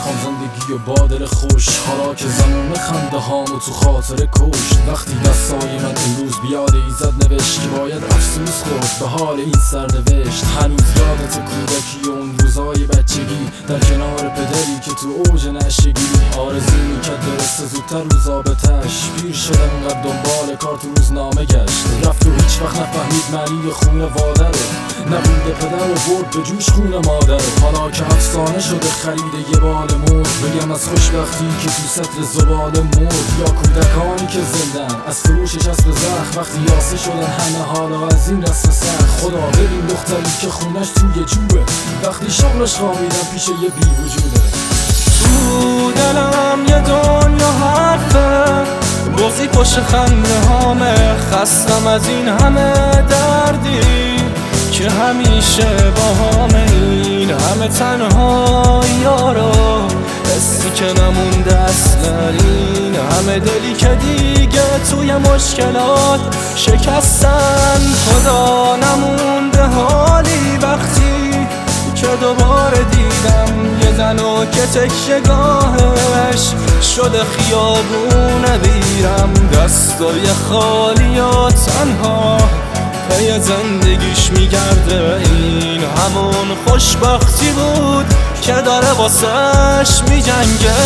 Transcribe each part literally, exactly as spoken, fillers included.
میخوام زندگی و با دل خوش، حالا که زمان خنده هامو تو خاطر کشت. وقتی دستای من امروز بیاد ایزد نوشت که باید افسوس خورد به حال این سرنوشت. هنوز یادت کودکی و اون روزای بچگی در کنار پدری که تو اوج نشگی آرزو میکرد برسه زودتر روز آبتش. پیر شدم اینقدر دنبال کار تو روزنامه گشت، رفت و هیچ وقت نفهمید معنی خونه واده رو، نبوده پدر و برد به جوش خونه مادر. حالا که افسانه شده خرید یه بال مرد، بگم از خوشبختی که تو سطر زبال مرد، یا کودکانی که زندن از فروشش از به زخ. وقتی یاسه شدن همه حالا از این رسم سخت، خدا ببین دختری که خونش توی جوبه، وقتی شغلش خوابیدن پیش یه بی وجوده. تو دلم یه دنیا حرفه، بغضی پشت خنده هامه، خستم از این همه دردی که همیشه با همه، این همه تنها یارو، حسی که نمونده اصلا، این همه دلی که دیگه توی مشکلات شکستن. خدا نمونده حالی وقتی که دوباره دیدم یه زنو که تکیه‌گاهش شده خیابون بیرم، دستای خالی و تنها پی زندگیش میگرده. این همون خوشبختی بود که داره واسش میجنگه.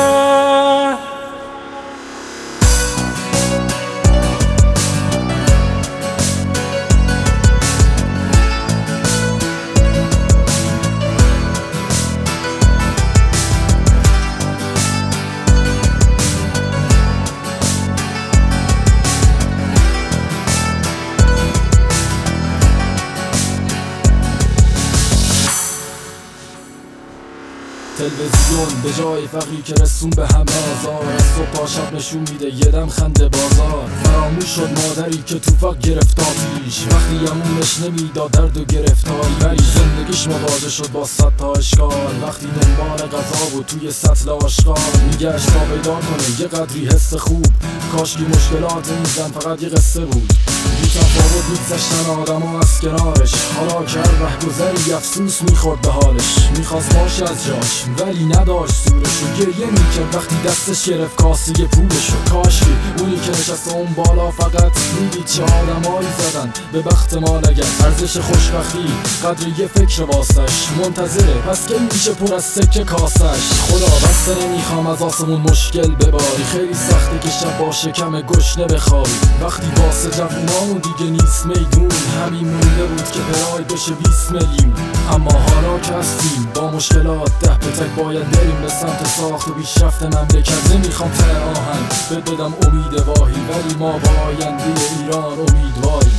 تلویزیون به جای فقری که رسون به همه آزار، از صبح تا شب نشون میده یه دم خنده بازار. فراموش شد مادری که توفق گرفت آتیش، وقتی یمونش نمیداد درد و گرفتاری، ولی زندگیش مواجه شد با صد تا اشکال. وقتی دنبال غذا بود توی سطل آشغال، میگشت تا پیدا کنه یه قدری حس خوب، کاشکی مشکلات این زن فقط یه قصه بود. بی تفاوت میگذشتن آدم از کنارش، حالا که هر رهگذری افسوس میخورد به حالش. میخواست باشه از جاش ولی نداشت سورشو، گریه میکرد وقتی دستش گرفت کاسه پولشو. کاشکی اونی که نشسته اون بالا فقط میدید چه آدمایی زدن به بخت ما نگه. ارزش خوشبختی قدر یه فکر واسش منتظره، پس کی میشه پر از سکه کاسش. خدا بسته نمیخوام از آسمون مشکل بباری، خیلی سخته که شب با شکم گشنه بخوابی. وقتی واسه جوونامون دیگه نیست میدون، همین مونده بود که پراید بشه بیست میلیون. اما حالا که هستیم با مشکلات ده به تک باید بریم به سمت ساخت و پیشرفت مملکت. نمیخوام تر آهن بد بدم امید واهی، ولی ما با آینده ایران امیدواریم.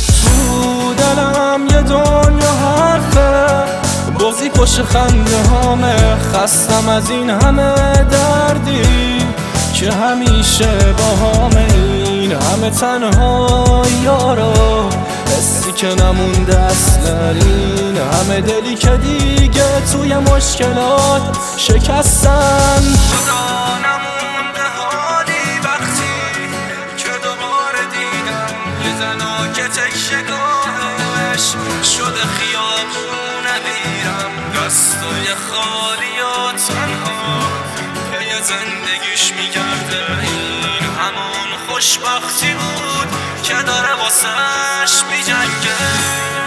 تو دلم یه دنیا حرفه، بغضی پشت خنده هامه، خستم از این همه دردی که همیشه با همه، این همه تنها یارو، حسی که نمونده اصلا، این همه دلی که دیگه توی مشکلات شکستن. خدا نمونده حالی وقتی که دوباره دیدم یه زنو که تکیه‌گاهش شده خیابون بیرم، دستای خالی و تنها پی زندگیش میگرده. این همون خوشبختی بود که داره واسش میجنگه.